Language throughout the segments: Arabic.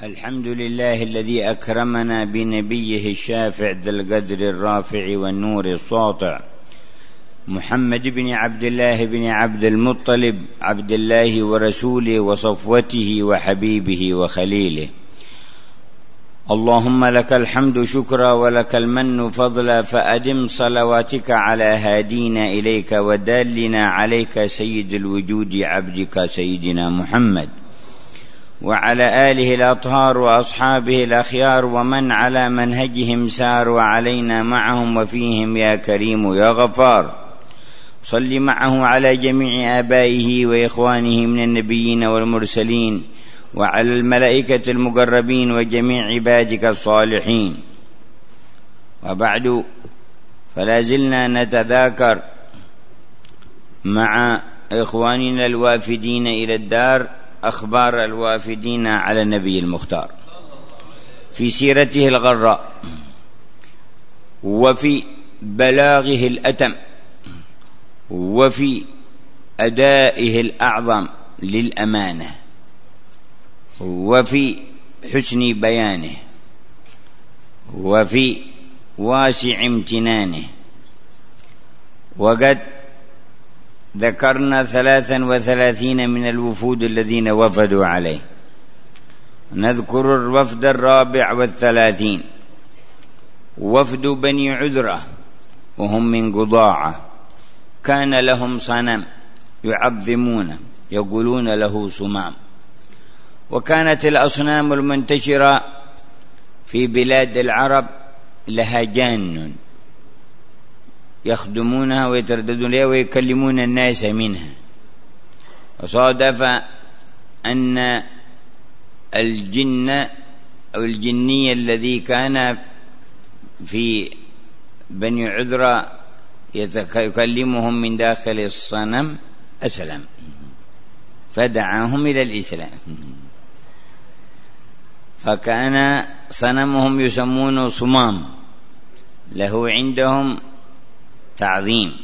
الحمد لله الذي أكرمنا بنبيه الشافع ذي القدر الرافع والنور الساطع محمد بن عبد الله بن عبد المطلب عبد الله ورسوله وصفوته وحبيبه وخليله. اللهم لك الحمد شكرا ولك المن فضلا، فأدم صلواتك على هادينا إليك ودالنا عليك سيد الوجود عبدك سيدنا محمد، وعلى آله الأطهار وأصحابه الأخيار ومن على منهجهم سار، وعلينا معهم وفيهم يا كريم يا غفار. صل معه على جميع آبائه وإخوانه من النبيين والمرسلين، وعلى الملائكة المقربين وجميع عبادك الصالحين. وبعد، فلا زلنا نتذاكر مع إخواننا الوافدين إلى الدار أخبار الوافدين على النبي المختار في سيرته الغراء وفي بلاغه الأتم وفي أدائه الأعظم للأمانة وفي حسن بيانه وفي واسع امتنانه. وقد ذكرنا 33 من الوفود الذين وفدوا عليه. نذكر الوفد 34، وفد بني عذرة وهم من قضاعة، كان لهم صنم يعظمونه يقولون له صمام، وكانت الأصنام المنتشرة في بلاد العرب لها جان يخدمونها ويترددون لها ويكلمون الناس منها. وصادف أن الجن أو الجني الذي كان في بني عذرة يكلمهم من داخل الصنم أسلم، فدعاهم إلى الإسلام، فكان صنمهم يسمونه صمام، له عندهم تعظيم،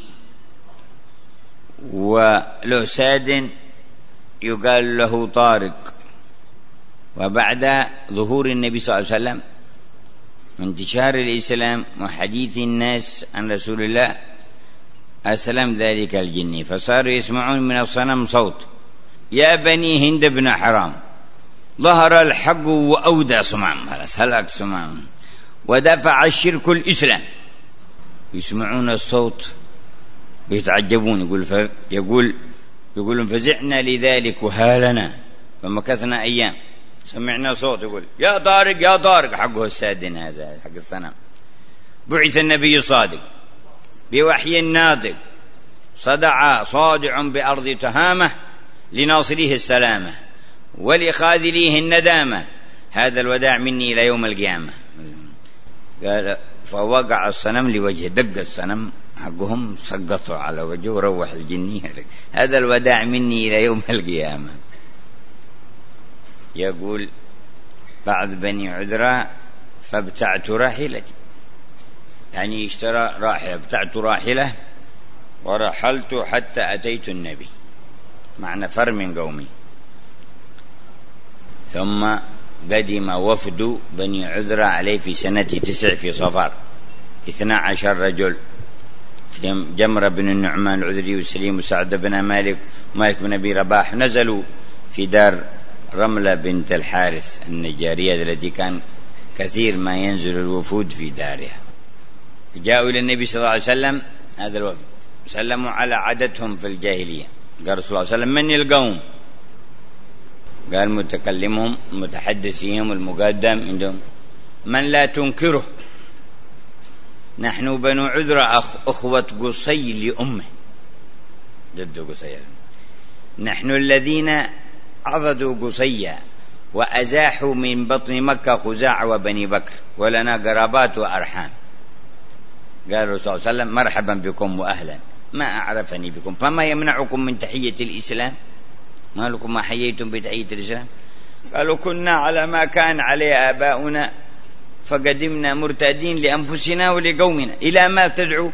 وله ساد يقال له طارق. وبعد ظهور النبي صلى الله عليه وسلم وانتشار الإسلام وحديث الناس عن رسول الله، أسلم ذلك الجني، فصاروا يسمعون من الصنم صوت: يا بني هند بن حرام، ظهر الحق وأودى صمام، هلك صمام، ودفع الشرك الإسلام. يسمعون الصوت ويتعجبون، يقولون فزعنا لذلك وهالنا، فمكثنا أيام سمعنا صوت يقول: يا طارق يا طارق، حقه السادن هذا حق الصنم. بعث النبي الصادق بوحي ناطق، صادع بأرض تهامة، لناصريه السلامة ولخاذليه الندامة، هذا الوداع مني إلى يوم القيامة. قال فوقع الصنم لوجهه، دق الصنم حقهم، سقطوا على وجهه وروح الجني، هذا الوداع مني إلى يوم القيامة. يقول بعض بني عذرة: فابتعت راحلتي، يعني اشترى راحلة، ابتعت راحلة ورحلت حتى أتيت النبي، معنى فر من قومي. ثم قدم وفد بني عذرة عليه في سنة 9 في صفر، 12 رجل، في جمرة بن النعمان العذري وسليم وسعد بن مالك ومالك بن أبي رباح، نزلوا في دار رملة بنت الحارث النجارية التي كان كثير ما ينزل الوفود في دارها. جاءوا إلى النبي صلى الله عليه وسلم، هذا الوفد، سلموا على عادتهم في الجاهلية. قال رسول الله صلى الله عليه وسلم: من القوم؟ قال متكلمهم متحدث فيهم المقدم عندهم: من لا تنكره، نحن بنو عذرة أخوة قصي لأمه، جد قصي، نحن الذين عضدوا قصيا وأزاحوا من بطن مكة خزاع وبني بكر، ولنا قرابات وأرحام. قال الرسول صلى الله عليه وسلم: مرحبا بكم وأهلا، ما أعرفني بكم، فما يمنعكم من تحية الإسلام؟ ما لكم ما حييتم بتحية الإسلام؟ قالوا: كنا على ما كان عليه آباؤنا فقدمنا مرتادين لأنفسنا ولقومنا، إلى ما تدعو؟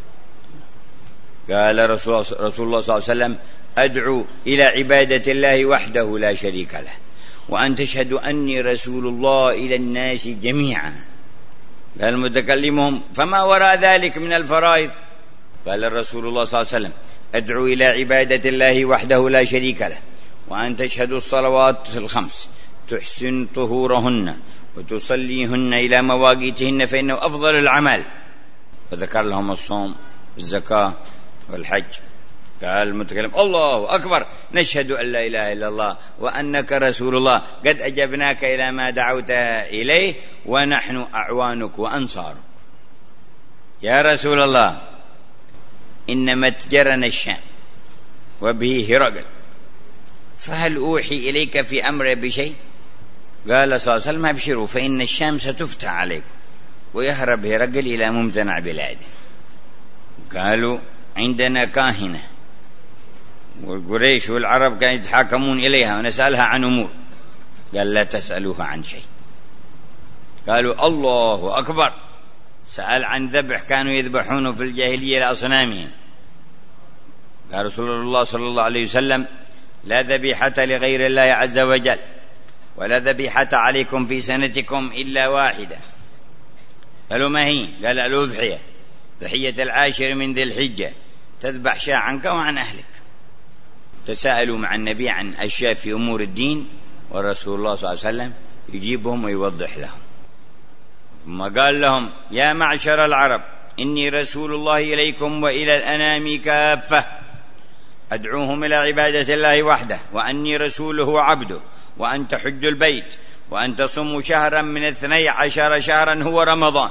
قال رسول الله صلى الله عليه وسلم: أدعو إلى عبادة الله وحده لا شريك له، وأن تشهدوا أني رسول الله إلى الناس جميعا. قال متكلمهم: فما وراء ذلك من الفرائض؟ قال الرسول الله صلى الله عليه وسلم: أدعو إلى عبادة الله وحده لا شريك له، وأن تشهدوا الصلوات الخمس، تحسن طهورهن، وتصليهن إلى مواقيتهن، فإنه أفضل العمل. وذكر لهم الصوم والزكاة والحج. قال المتكلم: الله أكبر، نشهد أن لا إله إلا الله وأنك رسول الله، قد أجبناك إلى ما دعوت إليه، ونحن أعوانك وأنصارك. يا رسول الله، إن متجرنا الشام وبه هرقل، فهل أوحي إليك في أمر بشيء؟ قال صلى الله عليه وسلم: أبشروا، فإن الشام ستفتح عليكم، ويهرب هرقل إلى ممتنع بلاده. قالوا: عندنا كاهنة، والقريش والعرب كانوا يتحاكمون إليها ونسألها عن أمور. قال: لا تسألوها عن شيء. قالوا: الله أكبر، سأل عن ذبح كانوا يذبحونه في الجاهلية لأصنامهم. قال رسول الله صلى الله عليه وسلم: لا ذبيحة لغير الله عز وجل، ولا ذبيحة عليكم في سنتكم إلا واحدة. قالوا: ما هي؟ قال: الأضحية، ضحية العاشر من ذي الحجة، تذبح شاة عنك وعن أهلك. تساءلوا مع النبي عن أشياء في أمور الدين، والرسول الله صلى الله عليه وسلم يجيبهم ويوضح لهم. ثم قال لهم: يا معشر العرب، إني رسول الله إليكم وإلى الأنام كافة، أدعوهم إلى عبادة الله وحده، وأني رسوله وعبده، وأن تحجوا البيت، وأن تصوموا شهرا من 12 شهرا هو رمضان،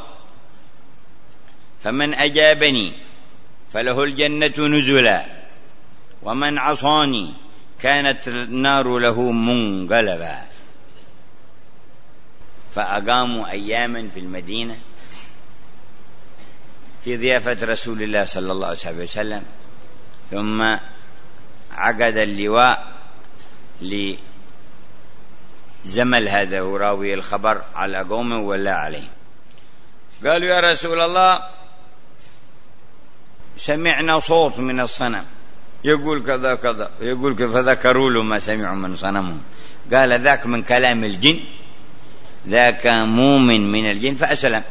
فمن أجابني فله الجنة نزلا، ومن عصاني كانت النار له منقلبا. فأقاموا أياما في المدينة في ضيافة رسول الله صلى الله عليه وسلم، ثم عقد اللواء لزمل هذا وراوي الخبر على قومه ولا عليه. قالوا: يا رسول الله، سمعنا صوت من الصنم يقول كذا كذا، يقول كذا، فذكروا له ما سمعوا من صنمهم. قال: ذاك من كلام الجن، ذاك مؤمن من الجن فأسلم.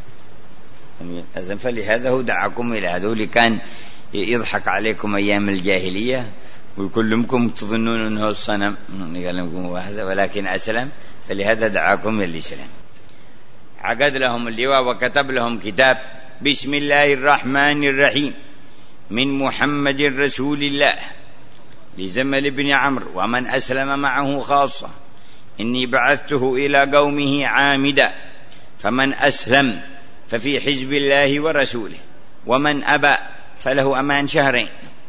فلهذا هو دعاكم إلى هذا، اللي كان يضحك عليكم أيام الجاهلية ويكلمكم تظنون أنه الصنم يكلمكم هذا، ولكن أسلم، فلهذا دعاكم إلى الإسلام. عقد لهم اللواء وكتب لهم كتاب: بسم الله الرحمن الرحيم، من محمد رسول الله لزمل بن عمرو ومن أسلم معه خاصة، إني بعثته إلى قومه عامدا، فمن أسلم ففي حزب الله ورسوله، ومن أبى فله أمان شهرين.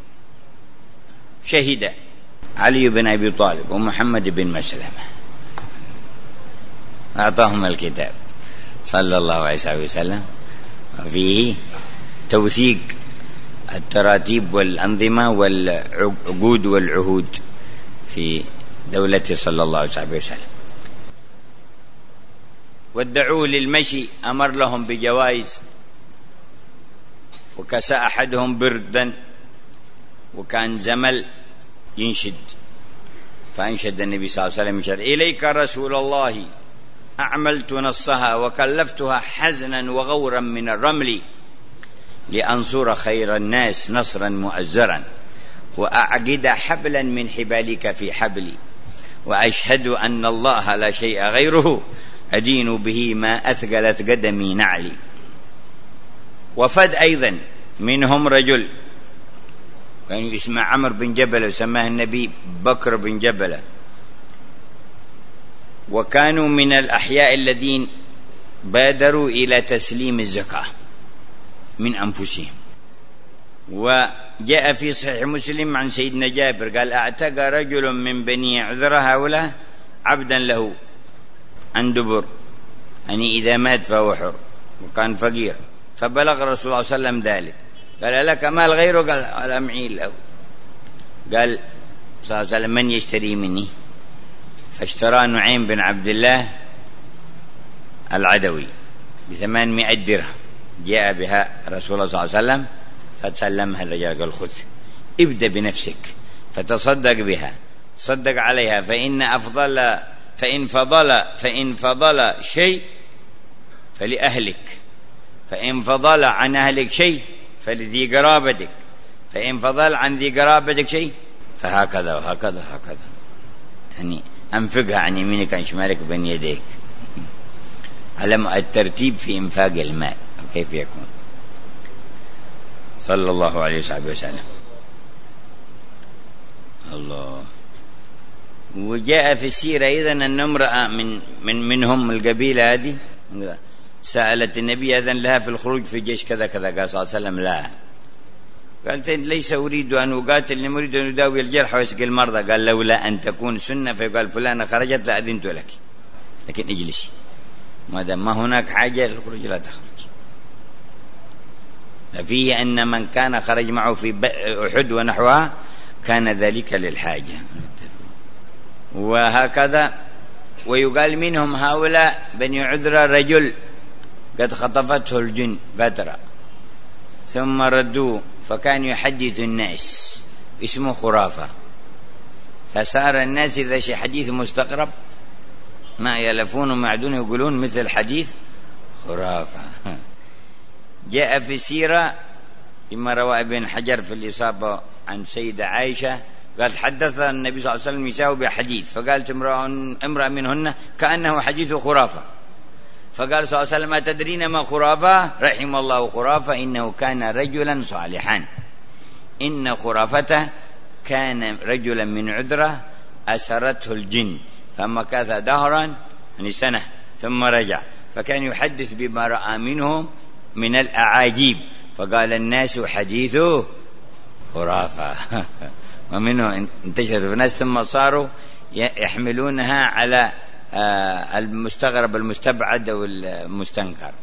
شهد علي بن أبي طالب ومحمد بن مسلمة، أعطاهم الكتاب صلى الله عليه وسلم، وفيه توثيق التراتيب والأنظمة والعقود والعهود في دولته صلى الله عليه وسلم. وادعوه للمشي، أمر لهم بجوائز، وكسى أحدهم بردا، وكان زمل ينشد، فأنشد النبي صلى الله عليه وسلم يشهد: إليك رسول الله أعملت نصها، وكلفتها حزنا وغورا من الرمل، لأنصر خير الناس نصرا مؤزرا، وأعقد حبلا من حبالك في حبلي، وأشهد أن الله لا شيء غيره، أدين به ما أثقلت قدمي نعلي. وفد أيضا منهم رجل كان يعني اسمه عمرو بن جبلة، وسماه النبي بكر بن جبلة، وكانوا من الأحياء الذين بادروا إلى تسليم الزكاة من أنفسهم. وجاء في صحيح مسلم عن سيدنا جابر قال: اعتق رجل من بني عذرة هؤلاء عبدا له عن دبر، يعني إذا مات فهو حر، وكان فقير. فبلغ الرسول صلى الله عليه وسلم ذلك، قال: لك مال غيره؟ قال: على معيل له. قال صلى الله عليه وسلم: من يشتري مني؟ فاشترى نعيم بن عبد الله العدوي ب800 درهم، جاء بها رسول الله صلى الله عليه وسلم فتسلمها الرجال، قال: خذ، ابدأ بنفسك، فتصدق بها، صدق عليها، فإن فضل شيء فلأهلك، فإن فضل عن أهلك شيء فلذي قرابتك، فإن فضل عن ذي قرابتك شيء فهكذا وهكذا وهكذا، يعني أنفقها عن يمينك عن شمالك بين يديك، على الترتيب في إنفاق المال كيف يكون. صلى الله عليه وسلم. الله. وجاء في السيرة أيضا أن امرأة منهم القبيلة هذه سألت النبي أذن لها في الخروج في جيش كذا كذا، قال صلى الله عليه وسلم لا. قالت ليس أريد أن أقاتل، إنما أريد أن أداوي الجرح ويسقي المرضى. قال لولا أن تكون سنة فيقال فلانة خرجت لأذنت لك، لكن اجلسي ما دام ما هناك حاجة للخروج لا تخرج. ففيه أن من كان خرج معه في أحد ونحوها كان ذلك للحاجة. وهكذا. ويقال منهم هؤلاء بني عذرة رجل قد خطفته الجن فترة ثم ردوه، فكان يحدث الناس اسمه خرافة، فصار الناس إذا شيء حديث مستقرب ما يلفون ومعدون يقولون مثل حديث خرافة. جاء في سيرة فيما روى ابن حجر في الإصابة عن سيدة عائشة قال حدث النبي صلى الله عليه وسلم يساوي بحديث، فقالت امرأة منهن كأنه حديث خرافة، فقال صلى الله عليه وسلم أتدرين ما خرافة؟ رحم الله خرافة إنه كان رجلا صالحا. إن خرافته كان رجلا من عذرة أسرته الجن فمكث دهرا يعني سنة ثم رجع، فكان يحدث بما رأى منهم من الأعاجيب، فقال الناس حديثه خرافة. ومنه انتشرت في الناس ثم صاروا يحملونها على المستغرب المستبعد أو المستنكر.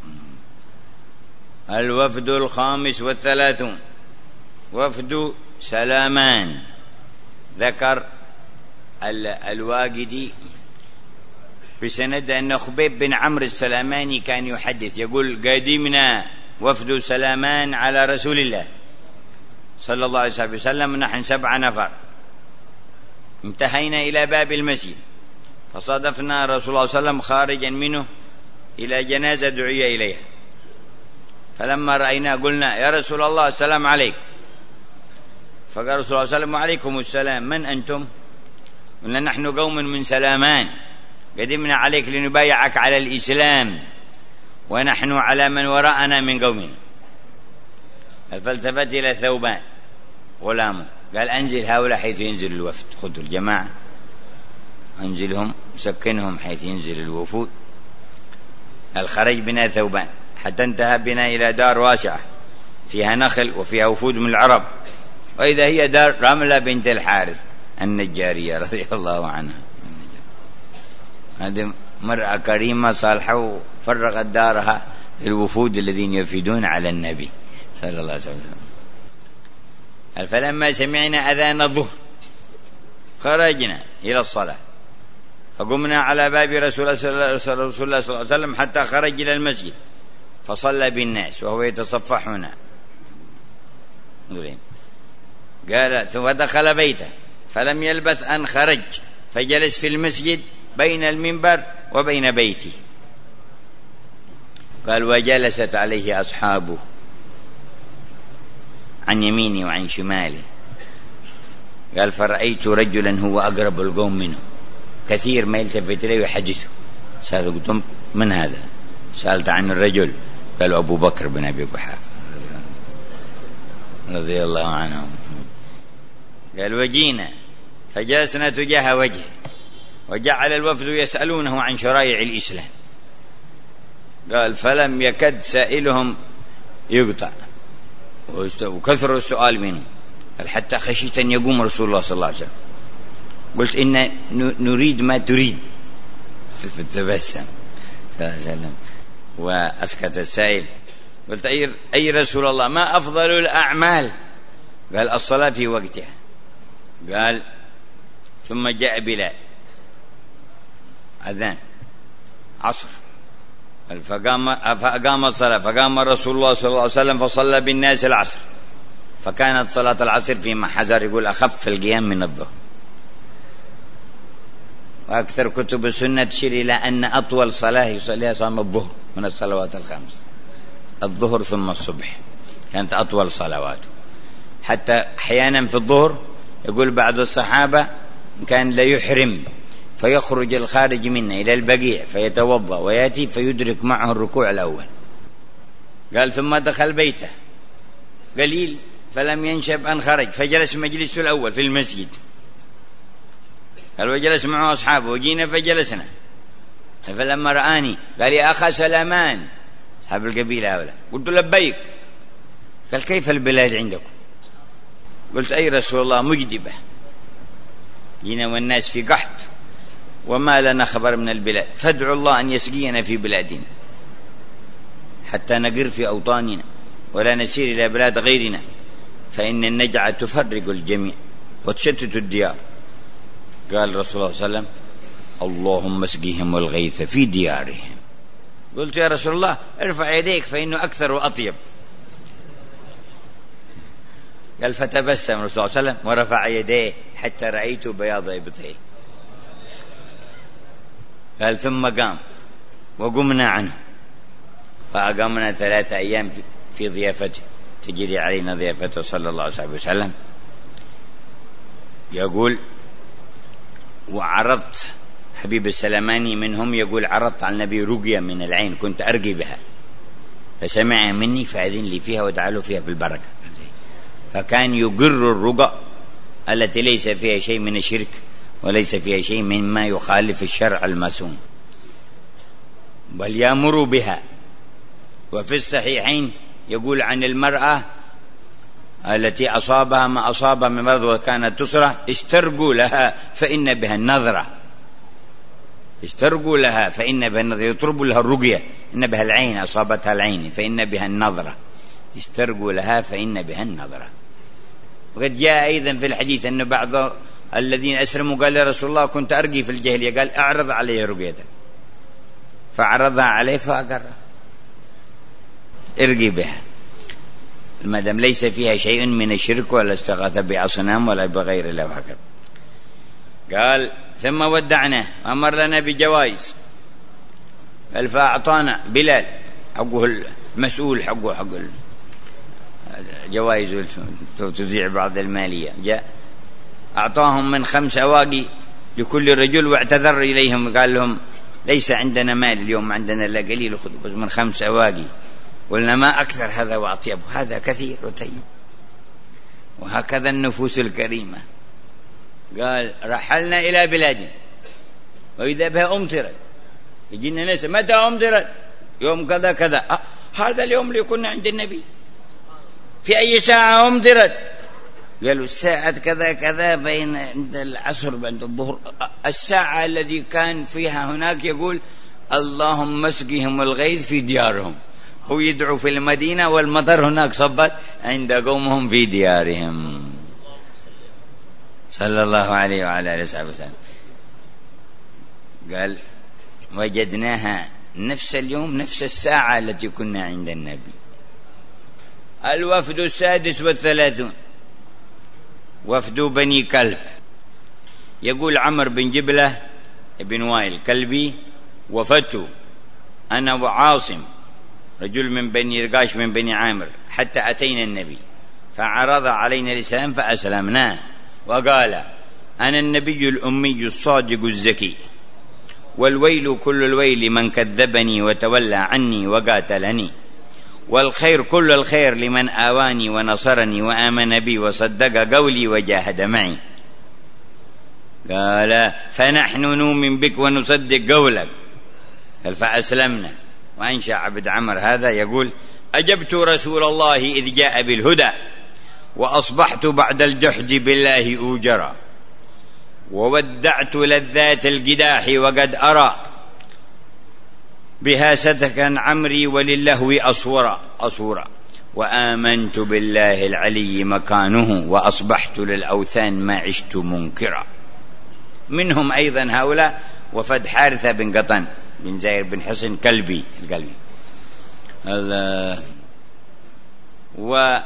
الوفد 35 وفد سلامان. ذكر الواقدي بسند أن خبيب بن عمرو السلاماني كان يحدث يقول قدمنا وفد سلامان على رسول الله صلى الله عليه وسلم نحن 7 نفر، انتهينا إلى باب المسجد فصادفنا رسول الله صلى الله عليه وسلم خارجا منه إلى جنازة دعي إليها، فلما رأينا قلنا يا رسول الله السلام عليك، فقال رسول الله صلى الله عليه وسلم وعليكم السلام، من أنتم؟ قلنا نحن قوم من سلامان قدمنا عليك لنبايعك على الإسلام ونحن على من وراءنا من قومنا. فالتفت إلى ثوبان غلامه قال أنزل هؤلاء حيث ينزل الوفد، خذوا الجماعة أنزلهم سكنهم حيث ينزل الوفود. الخرج بنا ثوبان حتى انتهى بنا إلى دار واسعة فيها نخل وفيها وفود من العرب، وإذا هي دار رملة بنت الحارث النجارية رضي الله عنها. هذه مرأة كريمة صالحة وفرغت دارها للوفود الذين يفيدون على النبي صلى الله عليه وسلم. فلما سمعنا أذان الظهر خرجنا إلى الصلاة فقمنا على باب رسول الله صلى الله عليه وسلم حتى خرج إلى المسجد فصلى بالناس وهو يتصفحنا. قال ثم دخل بيته فلم يلبث أن خرج فجلس في المسجد بين المنبر وبين بيتي. قال وجلست عليه أصحابه عن يميني وعن شمالي. قال فرأيت رجلا هو أقرب القوم منه كثير ما يلتفت إليه ويحدثه. سألت من هذا؟ سألت عن الرجل قالوا أبو بكر بن أبي قحافة رضي الله عنه. قال وجينا فجلسنا تجاه وجهه وجعل الوفد يسألونه عن شرائع الإسلام. قال فلم يكد سائلهم يقطع وكثر السؤال منه حتى خشيت أن يقوم رسول الله صلى الله عليه وسلم. قلت إن نريد ما تريد فتبسم صلى الله عليه وسلم وأسكت السائل. قلت أي رسول الله ما أفضل الأعمال؟ قال الصلاة في وقتها. قال ثم جاء بلال أذان عصر فقام الصلاة فقام رسول الله صلى الله عليه وسلم فصلى بالناس العصر فكانت صلاة العصر فيما حزر يقول أخف القيام من الظهر. وأكثر كتب السنة تشير إلى أن أطول صلاة يصليها صلاة الظهر من الصلوات الخمس، الظهر ثم الصبح كانت أطول صلواته. حتى أحيانا في الظهر يقول بعض الصحابة كان لا يحرم فيخرج الخارج منا إلى البقيع فيتوضأ ويأتي فيدرك معه الركوع الأول. قال ثم دخل بيته قليل فلم ينشب أن خرج فجلس مجلسه الأول في المسجد. قال وجلس معه أصحابه وجينا فجلسنا، فلما رآني قال يا أخا سلمان، أصحاب القبيلة هؤلاء، قلت لبيك. قال كيف البلاد عندكم؟ قلت أي رسول الله مجدبة، جينا والناس في قحط وما لنا خبر من البلاد، فادعوا الله أن يسقينا في بلادنا حتى نقر في أوطاننا ولا نسير إلى بلاد غيرنا، فإن النجعة تفرق الجميع وتشتت الديار. قال رسول الله صلى الله عليه وسلم اللهم اسقهم الغيث في ديارهم. قلت يا رسول الله ارفع يديك فإنه أكثر وأطيب. قال فتبسم رسول الله صلى الله عليه وسلم ورفع يديه حتى رأيت بياض إبطيه. قال ثم قام وقمنا عنه فأقامنا 3 أيام في ضيافته، تجري علينا ضيافته صلى الله عليه وسلم. يقول وعرضت حبيب السلماني منهم، يقول عرضت على النبي رقية من العين كنت أرقي بها فسمع مني فأذن لي فيها ودعا له فيها بالبركة. فكان يقر الرقى التي ليس فيها شيء من الشرك وليس فيها شيء مما يخالف الشرع المسون، بل يأمر بها. وفي الصحيحين يقول عن المرأة التي أصابها ما أصابها من مرض وكانت تسرع استرقوا لها فإن بها النظرة، استرقوا لها فإن بها النظرة، يطلبوا لها الرقية، إن بها العين أصابتها العين فإن بها النظرة، استرقوا لها فإن بها النظرة. وقد جاء أيضا في الحديث أن بعض الذين أسلموا قال يا رسول الله كنت أرقي في الجاهلية، قال أعرض علي رقيتك، فعرضها عليه فأقرها، ارقي بها ما دام ليس فيها شيء من الشرك ولا استغاث بأصنام ولا بغير الله وهكذا. قال ثم ودعناه أمر لنا بجوائز، قال فأعطانا بلال حقه المسؤول حق جوائز تذيع بعض المالية، جاء أعطاهم من 5 أواقي لكل رجل واعتذر إليهم قال لهم ليس عندنا مال اليوم، عندنا إلا قليل، خذوا بس من 5 أواقي. قلنا ما أكثر هذا وأطيب، هذا كثير وطيب. وهكذا النفوس الكريمة. قال رحلنا إلى بلادنا وإذا بها أمطرت، يجينا ناس متى أمطرت؟ يوم كذا كذا. هذا اليوم اللي كنا عند النبي في أي ساعة أمطرت؟ قالوا الساعة كذا كذا بين عند العصر بعد الظهر، الساعة الذي كان فيها هناك يقول اللهم اسقهم الغيث في ديارهم، هو يدعو في المدينة والمطر هناك صبت عند قومهم في ديارهم صلى الله عليه وعلى آله وسلم. قال وجدناها نفس اليوم نفس الساعة التي كنا عند النبي. الوفد 36 وفد بني كلب، يقول عمر بن جبلة بن وائل كلبي وفدت أنا وعاصم رجل من بني رقاش من بني عامر حتى أتينا النبي فعرض علينا الإسلام فأسلمناه، وقال أنا النبي الأمي الصادق الزكي، والويل كل الويل من كذبني وتولى عني وقاتلني، والخير كل الخير لمن آواني ونصرني وآمن بي وصدق قولي وجاهد معي. قال فنحن نؤمن بك ونصدق قولك. قال فأسلمنا. وأنشأ عبد عمر هذا يقول أجبت رسول الله إذ جاء بالهدى، وأصبحت بعد الجحد بالله أوجرا، وودعت لذات القداح وقد أرى بها ستكا عمري وللهو أصورا، وآمنت بالله العلي مكانه، وأصبحت للأوثان ما عشت منكرا. منهم أيضا هؤلاء وفد حارثة بن قطن بن زاير بن حسن كلبي القلبي.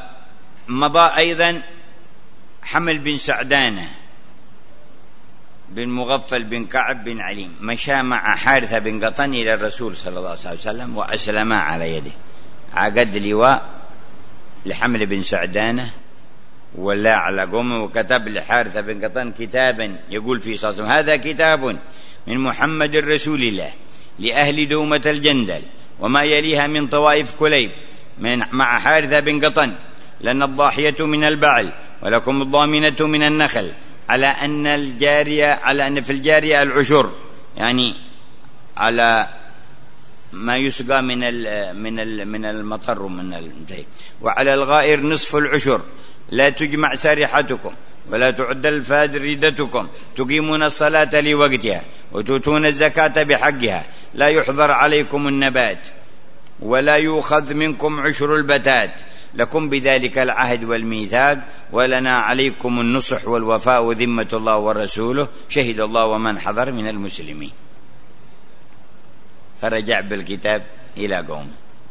ومضى أيضا حمل بن سعدانة بن مغفل بن كعب بن عليم مشى مع حارثة بن قطن إلى الرسول صلى الله عليه وسلم وأسلما على يده، عقد لواء لحمل بن سعدانة ولا على قومه، وكتب لحارثة بن قطن كتابا يقول فيه صلى الله عليه وسلم: هذا كتاب من محمد رسول الله لأهل دومة الجندل وما يليها من طوائف كليب مع حارثة بن قطن، لنا الضاحية من البعل ولكم الضامنة من النخل، على أن في الجارية العشر، يعني على ما يسقى من المطر ومن الزيت، وعلى الغائر نصف العشر، لا تجمع سارحتكم ولا تعدل فادردتكم، تقيمون الصلاة لوقتها وتؤتون الزكاة بحقها، لا يحضر عليكم النبات ولا يؤخذ منكم عشر البتات، لكم بذلك العهد والميثاق، ولنا عليكم النصح والوفاء وذمة الله ورسوله، شهد الله ومن حضر من المسلمين. فرجع بالكتاب إلى قومه.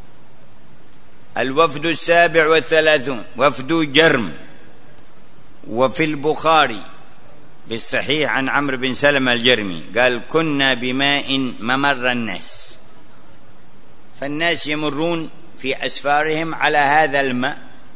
الوفد 37 وفد جرم. وفي البخاري بالصحيح عن عمرو بن سلمة الجرمي قال: كنا بماء ممر الناس، فالناس يمرون في أسفارهم على هذا الماء،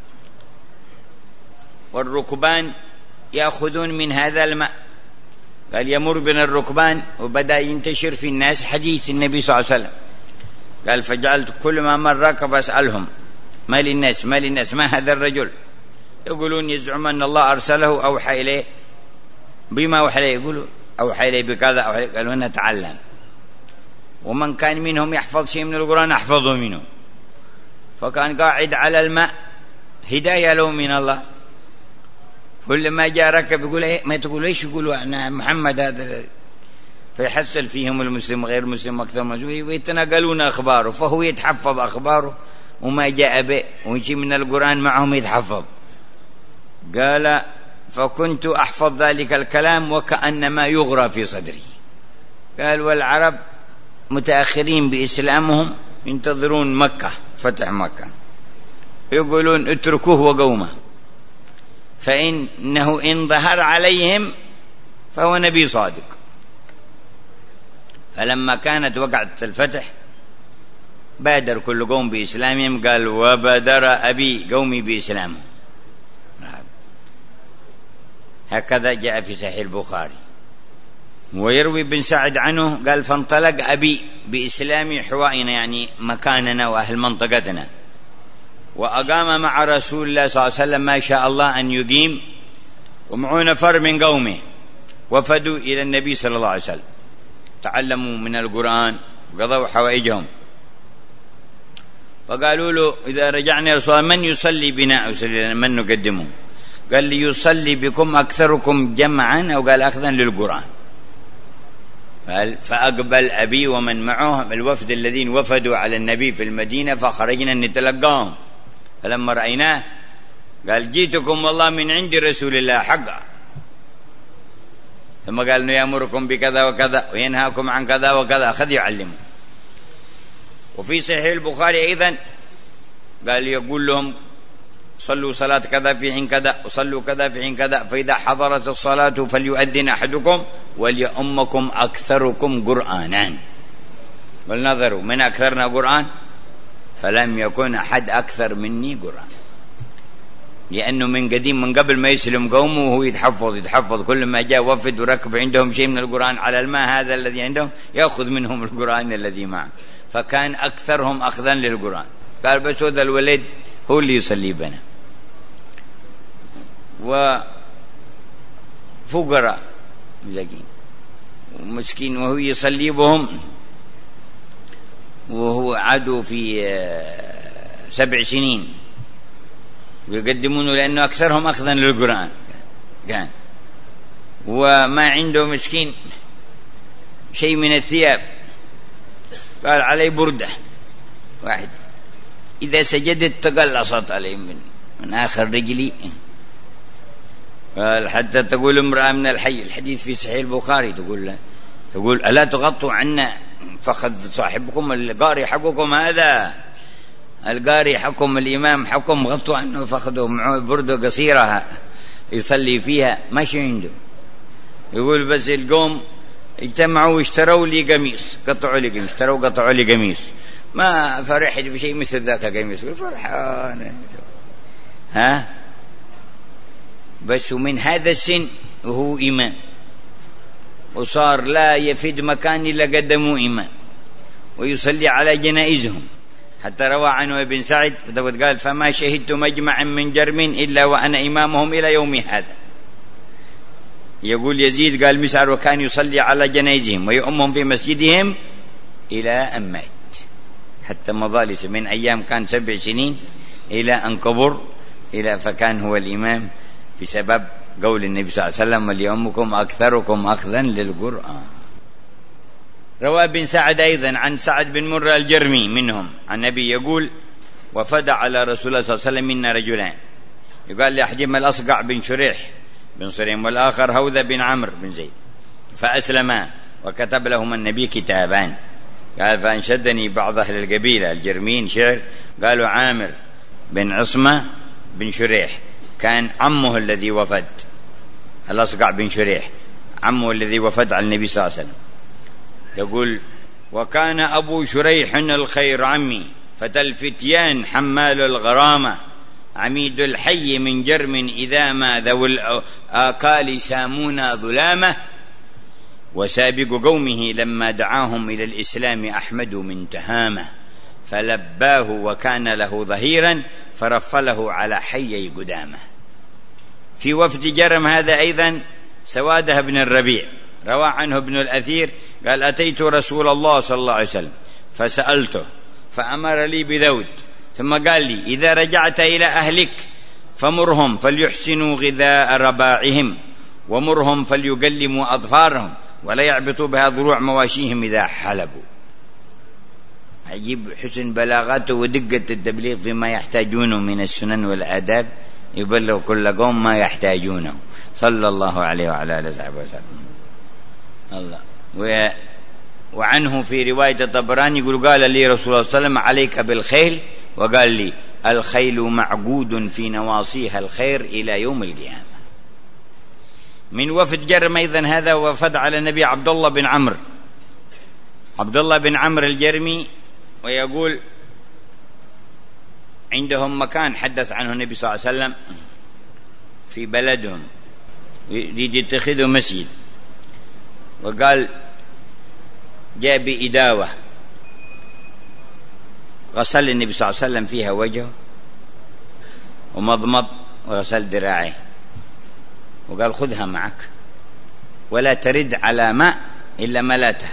والركبان يأخذون من هذا الماء. قال: يمر بنا الركبان، وبدأ ينتشر في الناس حديث النبي صلى الله عليه وسلم. قال: فجعلت كل ما مر ركب أسألهم: ما للناس ما هذا الرجل؟ يقولون يزعم أن الله أرسله أوحى إليه. بما أوحى إليه؟ يقولوا أوحى إليه بكذا أوحى إليه. قالوا: نتعلم، ومن كان منهم يحفظ شيء من القرآن أحفظه منه. فكان قاعد على الماء، هداية له من الله. كل ما جاء ركب يقول: إيه ما تقول إيش؟ يقولوا أنا محمد هذا. فيحصل فيهم المسلم وغير المسلم أكثر مسلم، ويتناقلون أخباره، فهو يتحفظ أخباره وما جاء به، ويجي من القرآن معهم يتحفظ. قال: فكنت أحفظ ذلك الكلام وكأنما يغرى في صدري. قال: والعرب متأخرين بإسلامهم ينتظرون مكة، فتح مكة، يقولون اتركوه وقومه، فإنه إن ظهر عليهم فهو نبي صادق. فلما كانت وقعت الفتح بادر كل قوم بإسلامهم. قال: وبادر أبي قومي بإسلامهم. هكذا جاء في صحيح البخاري. ويروي بن سعد عنه قال: فانطلق أبي بإسلام حوائنا، يعني مكاننا وأهل منطقتنا، وأقام مع رسول الله صلى الله عليه وسلم ما شاء الله أن يقيم، ومعه نفر من قومه وفدوا إلى النبي صلى الله عليه وسلم، تعلموا من القرآن وقضوا حوائجهم. فقالوا له: إذا رجعنا يا رسول الله من يصلي بنا؟ من نقدمه؟ قال: لي يصلي بكم أكثركم جمعا، أو قال أخذا للقرآن. قال: فأقبل أبي ومن معه الوفد الذين وفدوا على النبي في المدينة، فخرجنا نتلقاهم. فلما رأيناه قال: جيتكم والله من عند رسول الله حقا. ثم قال: إنه يأمركم بكذا وكذا وينهاكم عن كذا وكذا، أخذ يعلمه. وفي صحيح البخاري أيضا قال: يقول لهم: صلوا صلاة كذا في حين كذا، وصلوا كذا في حين كذا، فإذا حضرت الصلاة فليؤذن أحدكم وليؤمكم أكثركم قرآنا. ولنظروا من أكثرنا قرآن، فلم يكن أحد أكثر مني قرآن، لأنه من قديم من قبل ما يسلم قومه وهو يتحفظ كل ما جاء وفد وركب عندهم شيء من القرآن على الماء هذا الذي عندهم يأخذ منهم القرآن الذي معه، فكان أكثرهم أخذا للقرآن. قال: بس هذا الولد هو اللي يصلي بنا، وفقراء مساكين ومسكين، وهو يصلي بهم، وهو عدو في 7 سنين ويقدمونه لأنه أكثرهم أخذا للقرآن كان، وما عنده مسكين شيء من الثياب. قال: علي بردة واحدة إذا سجدت تقلصت علي من آخر رجلي. قال: حتى تقول امرأة من الحي، الحديث في صحيح البخاري، تقول: ألا تغطوا عنا فخذ صاحبكم القاري حقكم هذا، القاري حقكم الإمام حقكم، غطوا عنه فخذوا معه بردة قصيرة يصلي فيها، ماشي عنده. يقول بس القوم اجتمعوا واشتروا لي قميص، قطعوا لي قميص، اشتروا قطعوا لي قميص، ما فرحت بشيء مثل ذاك القميص، فرحان. ها بس ومن هذا السن وهو إمام، وصار لا يفيد مكان إلا قدموا إمام، ويصلي على جنائزهم. حتى روى عنه ابن سعد قال فما شهدت مجمعا من جرم إلا وأنا إمامهم إلى يوم هذا. يقول يزيد قال مسعر وكان يصلي على جنائزهم ويؤمهم في مسجدهم إلى أن مات، حتى مضالس من أيام كان 7 سنين إلى أن كبر، إلى فكان هو الإمام بسبب قول النبي صلى الله عليه وسلم وليؤمكم أكثركم أخذا للقرآن. روى ابن سعد أيضا عن سعد بن مرة الجرمي منهم عن النبي يقول وفد على رسول الله صلى الله عليه وسلم منا رجلان، يقال لأحدهما الأصقع بن شريح بن صريم والآخر هوذا بن عمرو بن زيد، فأسلما وكتب لهما النبي كتابان. قال فأنشدني بعض أهل القبيلة الجرمين شعر، قالوا عامر بن عصمة بن شريح كان عمه الذي وفد، الأصقع بن شريح عمه الذي وفد على النبي صلى الله عليه وسلم. يقول وكان أبو شريح الخير عمي فتى الفتيان حمال الغرامة، عميد الحي من جرم إذا ما ذو الآكال سامونا ظلامة، وسابق قومه لما دعاهم إلى الإسلام أحمد من تهامة، فلباه وكان له ظهيرا فرفله على حيي قدامه. في وفد جرم هذا أيضا سواده بن الربيع، روى عنه ابن الأثير قال أتيت رسول الله صلى الله عليه وسلم فسألته فأمر لي بذود، ثم قال لي إذا رجعت إلى أهلك فمرهم فليحسنوا غذاء رباعهم، ومرهم فليقلموا أظفارهم ولا يعبطوا بها ضروع مواشيهم إذا حلبوا. عجيب حسن بلاغته ودقة التبليغ فيما يحتاجونه من السنن والآداب، يبلغ كل قوم ما يحتاجونه صلى الله عليه وعلى آله وصحبه وسلم. الله. وعنه في رواية الطبراني يقول قال لي رسول الله صلى الله عليه وسلم عليك بالخيل، وقال لي الخيل معقود في نواصيها الخير إلى يوم القيامة. من وفد جرم أيضا هذا وفد على النبي عبد الله بن عمرو الجرمي، ويقول عندهم مكان حدث عنه النبي صلى الله عليه وسلم في بلدهم يريد يتخذوا مسجد، وقال جاء بإداوة غسل النبي صلى الله عليه وسلم فيها وجهه ومضمض وغسل ذراعيه، وقال خذها معك ولا ترد على ماء إلا ملاته،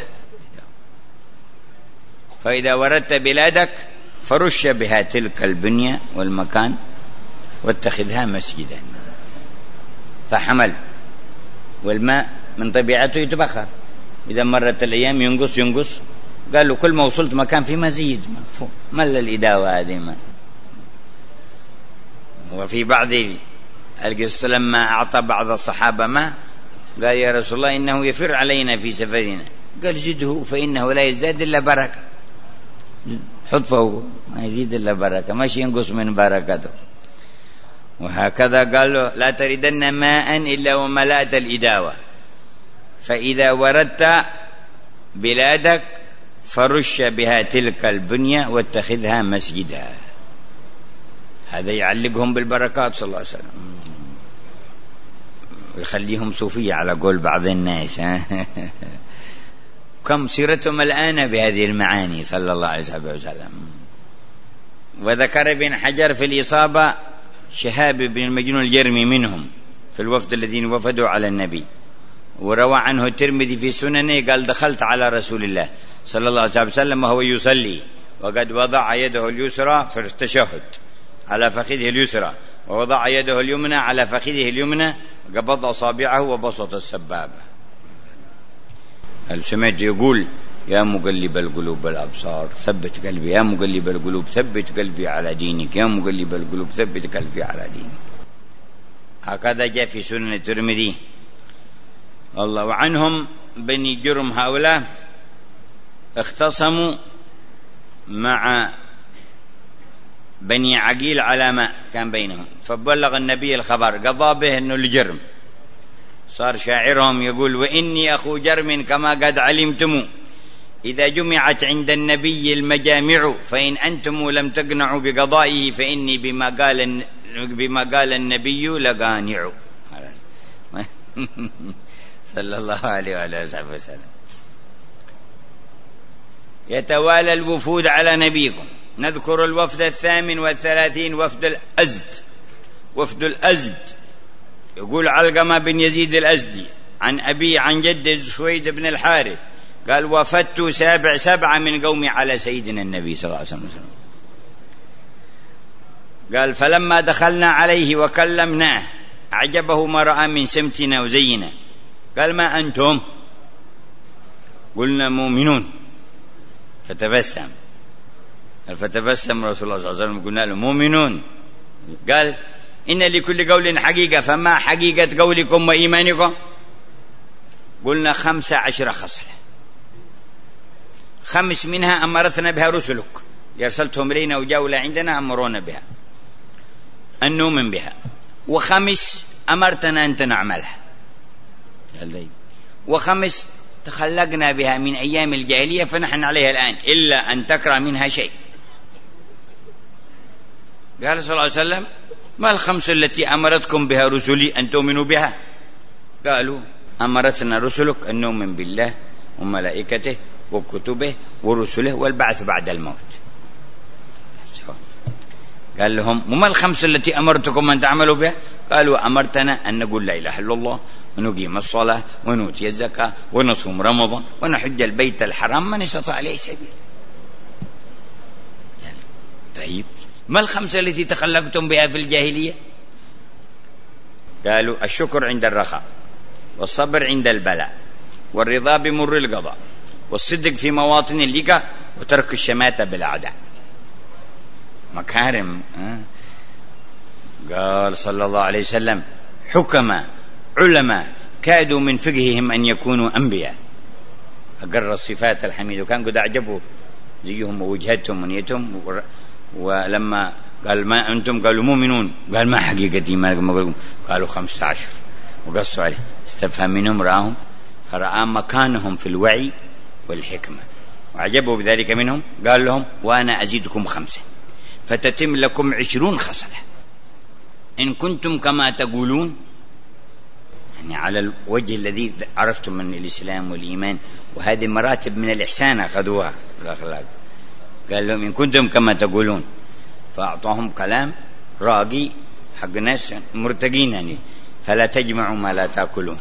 فإذا وردت بلادك فرش بها تلك البنية والمكان واتخذها مسجدا. فحمل، والماء من طبيعته يتبخر، إذا مرت الأيام ينقص، قال له كل ما وصلت مكان في مزيد مل الإداوة هذه ما. وفي بعض القصة لما أعطى بعض الصحابة ما قال يا رسول الله إنه يفر علينا في سفرنا، قال زده فإنه لا يزداد إلا بركة، حط فوقه ما يزيد إلا بركة، ماشي ينقص من بركته. وهكذا قال له لا تردن ماء إلا وملأت الإداوة، فإذا وردت بلادك فرش بها تلك البنية واتخذها مسجدا. هذا يعلقهم بالبركات صلى الله عليه وسلم ويخليهم صوفية على قول بعض الناس. كم سيرتهم الآن بهذه المعاني صلى الله عليه وسلم. وذكر ابن حجر في الإصابة شهاب بن المجنون الجرمي منهم في الوفد الذين وفدوا على النبي، وروى عنه الترمذي في سننه قال دخلت على رسول الله صلى الله عليه وسلم وهو يصلي وقد وضع يده اليسرى في التشهد على فخذه اليسرى، ووضع يده اليمنى على فخذه اليمنى، قبض أصابعه وبسط السبابة. هل سمعت يقول يا مقلب القلوب والأبصار ثبت قلبي، يا مقلب القلوب ثبت قلبي على دينك، يا مقلب القلوب ثبت قلبي على دينك. هكذا جاء في سنن الترمذي. الله. وعنهم بني جرم هؤلاء اختصموا مع بني عقيل على ماء كان بينهم، فبلغ النبي الخبر، قضى به انه الجرم صار شاعرهم يقول: وإني أخو جرم كما قد علمتم، إذا جمعت عند النبي المجامع، فإن أنتم لم تقنعوا بقضائه، فإني بما قال النبي لقانع. صلى الله عليه وعلى آله وسلم. يتوالى الوفود على نبيكم. نذكر الوفد 38، وفد الأزد. وفد الأزد يقول علقمة بن يزيد الأزدي عن أبي عن جد سويد بن الحارث قال: وفدت 7 من قومي على سيدنا النبي صلى الله عليه وسلم. قال: فلما دخلنا عليه وكلمناه أعجبه ما رأى من سمتنا وزينا. قال: ما أنتم؟ قلنا: مؤمنون. فتبسم رسول الله صلى الله عليه وسلم. قلنا له: مؤمنون. قال: إن لكل قول حقيقة، فما حقيقة قولكم وإيمانكم؟ قلنا: 15 خصلة، 5 منها أمرتنا بها رسلك، أرسلتهم إلينا وجاءوا لعندنا أمرونا بها أن نؤمن بها، و5 أمرتنا أن نعملها، و5 تخلقنا بها من أيام الجاهلية فنحن عليها الآن، إلا أن تكره منها شيء. قال صلى الله عليه وسلم: ما ال5 التي أمرتكم بها رسلي أن تؤمنوا بها؟ قالوا: أمرتنا رسلك أن نؤمن بالله وملائكته وكتبه ورسله والبعث بعد الموت. قال لهم: وما ال5 التي أمرتكم أن تعملوا بها؟ قالوا: أمرتنا أن نقول لا إله إلا الله، ونقيم الصلاة، ونؤتي الزكاة، ونصوم رمضان، ونحج البيت الحرام من استطاع إليه سبيل. طيب، ما ال5 التي تخلقتم بها في الجاهلية؟ قالوا: الشكر عند الرخاء، والصبر عند البلاء، والرضا بمر القضاء، والصدق في مواطن اللقاء، وترك الشماتة بالأعداء. مكارم. قال صلى الله عليه وسلم: حكماء علماء كادوا من فقههم أن يكونوا أنبياء. أقر الصفات الحميد، وكان قد أعجبوا زيهم ووجهتهم ونيتهم. ولما قال: ما أنتم؟ قالوا: مؤمنون. قال: ما حقيقة إيمانكم؟ قالوا: 15. وقصوا عليه، استفهم منهم، رآهم فرأى مكانهم في الوعي والحكمة، وعجبوا بذلك منهم. قال لهم: وأنا أزيدكم 5 فتتم لكم 20 خصلة إن كنتم كما تقولون، يعني على الوجه الذي عرفتم من الإسلام والإيمان، وهذه مراتب من الإحسان أخذوها الأخلاق. قال لهم: إن كنتم كما تقولون. فأعطاهم كلام راقي حق ناس مرتقين، يعني: فلا تجمعوا ما لا تأكلون،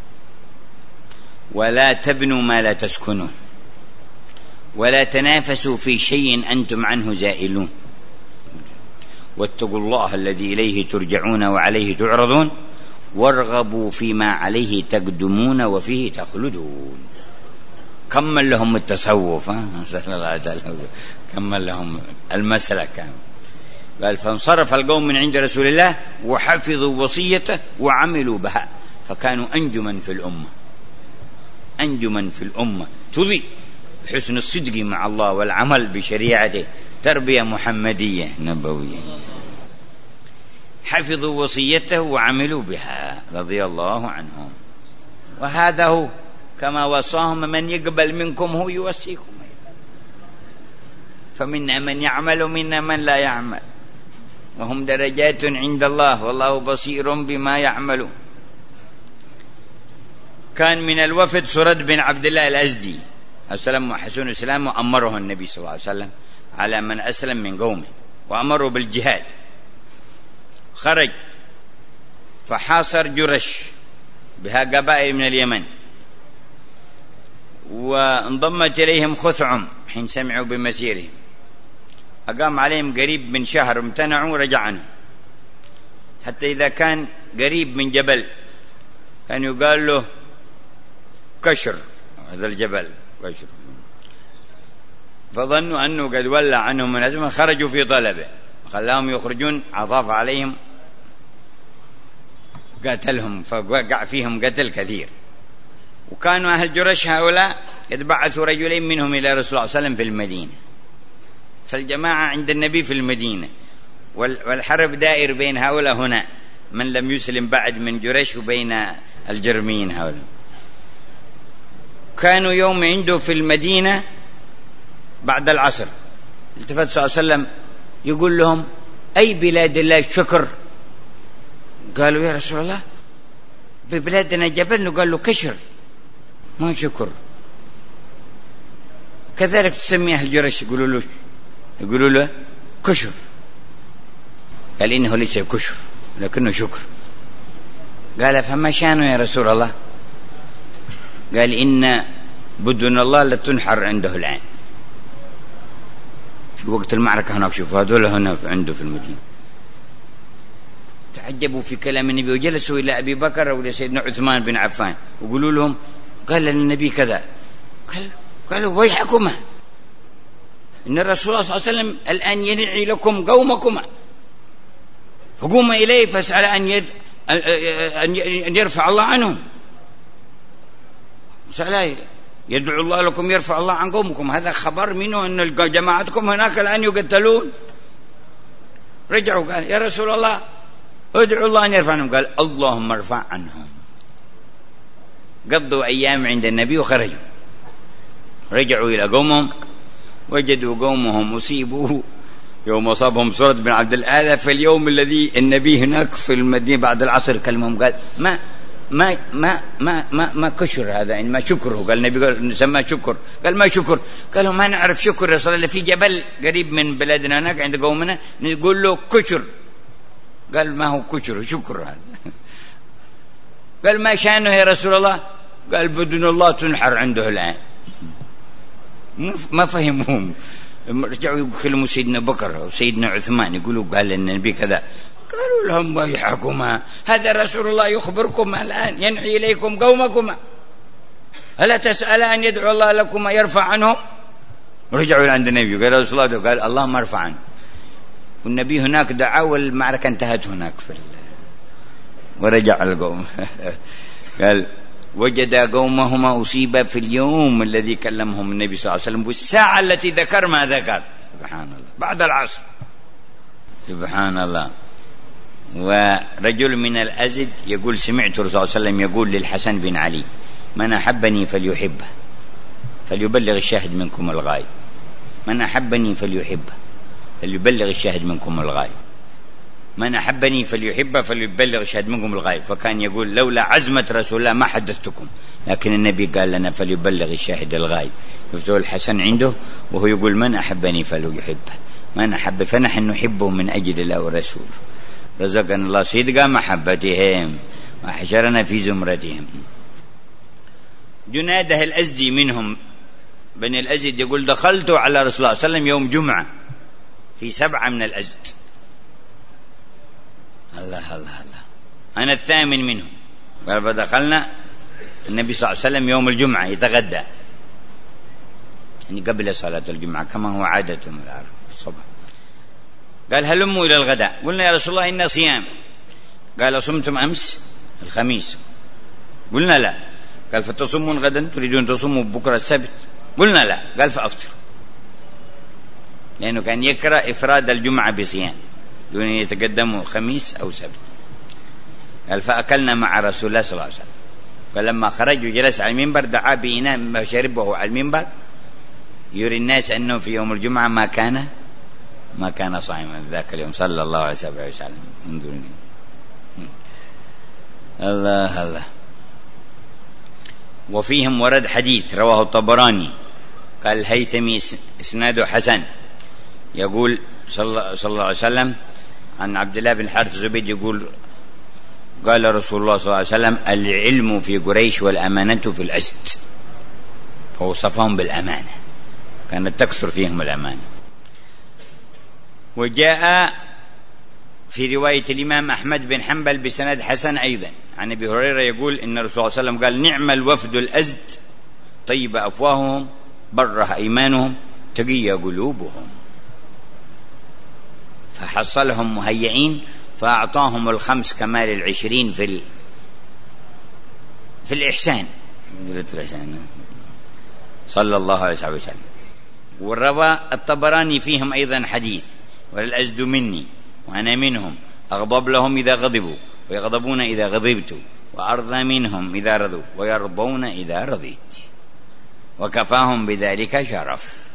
ولا تبنوا ما لا تسكنون، ولا تنافسوا في شيء أنتم عنه زائلون، واتقوا الله الذي إليه ترجعون وعليه تعرضون، وارغبوا فيما عليه تقدمون وفيه تخلدون. كمل لهم التصوف، صلى الله عليه وسلم، كمل لهم المسلك. قال: فانصرف القوم من عند رسول الله وحفظوا وصيته وعملوا بها، فكانوا أنجما في الأمة. أنجما في الأمة تضيء حسن الصدق مع الله والعمل بشريعته، تربية محمدية نبوية. حفظوا وصيته وعملوا بها رضي الله عنهم. وهذا هو كما وصاهم: من يقبل منكم هو يوصيكم. فمنا من يعمل ومنا من لا يعمل، وهم درجات عند الله والله بصير بما يعملون. كان من الوفد سرد بن عبد الله الأزدي أسلم وحسن إسلام، وأمره النبي صلى الله عليه وسلم على من أسلم من قومه، وأمره بالجهاد. خرج فحاصر جرش بها قبائل من اليمن، وانضمت إليهم خثعم حين سمعوا بمسيرهم، أقام عليهم قريب من شهر، امتنعوا رجعنا، حتى إذا كان قريب من جبل كان يقال له كشر، هذا الجبل كشر، فظنوا أنه قد ولى عنهم من أزمة، خرجوا في طلبه، خلاهم يخرجون، عطاف عليهم قاتلهم، فوقع فيهم قتل كثير. وكانوا أهل جرش هؤلاء قد بعثوا رجلين منهم إلى رسول الله صلى الله عليه وسلم في المدينة، فالجماعة عند النبي في المدينة، والحرب دائر بين هؤلاء هنا من لم يسلم بعد من جريش وبين الجرميين هؤلاء. كانوا يوم عنده في المدينة بعد العصر، التفت صلى الله عليه وسلم يقول لهم: أي بلاد الله الشكر؟ قالوا: يا رسول الله في بلادنا جبل. قال له: كشر ما شكر. كذلك تسمي أهل جرش يقولوا له كشر. قال: إنه ليس كشر لكنه شكر. قال: فما شانه يا رسول الله؟ قال: إن بدن الله لتنحر عنده الآن في وقت المعركة. هناك شوفوا هذول هنا عنده في المدينة. تعجبوا في كلام النبي وجلسوا إلى أبي بكر أو سيدنا عثمان بن عفان وقالوا لهم: قال للنبي كذا. قالوا: ويحكما، إن الرسول صلى الله عليه وسلم الآن ينعي لكم قومكما، فقوم إليه فاسأل أن يرفع الله عنهم. سأل يدعو الله لكم يرفع الله عن قومكم. هذا خبر منه أن جماعتكم هناك الآن يقتلون. رجعوا قال: يا رسول الله ادعوا الله أن يرفع عنهم. قال: اللهم ارفع عنهم. قضوا أيام عند النبي وخرجوا. رجعوا إلى قومهم وجدوا قومهم أصيبوا يوم أصابهم سرد بن عبد الآذى في اليوم الذي النبي هناك في المدينة بعد العصر كلمهم. قال: ما كشر هذا، يعني ما شكره. قال النبي قال سماه شكر. قال: ما شكر. قالوا: ما نعرف شكر يا رسول الله، في جبل قريب من بلادنا هناك عند قومنا نقول له كشر. قال: ما هو كشر، شكر هذا. قال: ما شانه يا رسول الله؟ قال: بدن الله تنحر عنده الآن. ما فهمهم. رجعوا يكلموا سيدنا بكر وسيدنا عثمان يقولوا: قال النبي كذا. قالوا لهم: ويحكما، هذا رسول الله يخبركم الآن ينعي إليكم قومكما، ألا تسأل أن يدعو الله لكما يرفع عنهم؟ رجعوا عند النبي قال: رسول الله قال: اللهم ارفع عنه. والنبي هناك دعا والمعركة انتهت هناك ورجع القوم. قال: وجد قومهما أصيب في اليوم الذي كلمهم النبي صلى الله عليه وسلم والساعة التي ذكر ما ذكر. سبحان الله، بعد العصر. سبحان الله. ورجل من الأزد يقول: سمعت الرسول صلى الله عليه وسلم يقول للحسن بن علي: من أحبني فليحبه فليبلغ الشاهد منكم الغائب. من أحبني فليحبه فليبلغ الشاهد منكم الغائب. من أحبني فليحبه فليبلغ الشاهد منكم الغائب. فكان يقول: لولا عزمة رسول الله ما حدثتكم، لكن النبي قال لنا فليبلغ الشاهد الغائب. شفتوا الحسن عنده وهو يقول: من أحبني فليحبه، من أحب، فنحن نحبه من أجل الله ورسوله. رزقنا الله صدق محبتهم وحشرنا في زمرتهم. جناده الأزدي منهم بني الأزد يقول: دخلت على رسول الله صلى الله عليه وسلم يوم جمعة في 7 من الأزد. الله الله الله، أنا الثامن منهم. قال: فدخلنا النبي صلى الله عليه وسلم يوم الجمعة يتغدى، يعني قبل صلاة الجمعة كما هو عادتهم العرب الصبح. قال: هلموا إلى الغداء. قلنا: يا رسول الله إن صيام. قال: صمتم أمس الخميس؟ قلنا: لا. قال: فتصومون غدا؟ تريدون تصوموا بكرة السبت؟ قلنا: لا. قال: فأفطر، لأنه كان يكره إفراد الجمعة بصيام دون أن يتقدموا خميس أو سبت. قال: فأكلنا مع رسول الله صلى الله عليه وسلم. فلما خرج وجلس على المنبر دعا بإناء شربه على المنبر يري الناس أنه في يوم الجمعة ما كان صائما ذاك اليوم صلى الله عليه وسلم. انظروا الله الله. وفيهم ورد حديث رواه الطبراني قال الهيثمي اسناده حسن، يقول صلى الله عليه وسلم عن عبد الله بن الحارث الزبيدي يقول: قال رسول الله صلى الله عليه وسلم: العلم في قريش والأمانة في الأسد. فوصفهم بالأمانة، كانت تكثر فيهم الأمانة. وجاء في رواية الإمام أحمد بن حنبل بسند حسن أيضا عن أبي هريرة يقول إن الرسول صلى الله عليه وسلم قال: نعم الوفد الأزد، طيب أفواههم، بره أيمانهم، تقي قلوبهم. فحصلهم مهيئين فأعطاهم 5 كمال 20 في الإحسان صلى الله عليه وسلم. وروى الطبراني فيهم أيضا حديث: وللأزد مني وأنا منهم، أغضب لهم إذا غضبوا ويغضبون إذا غضبت، وأرضى منهم إذا رضوا ويرضون إذا رضيت، وكفاهم بذلك شرف.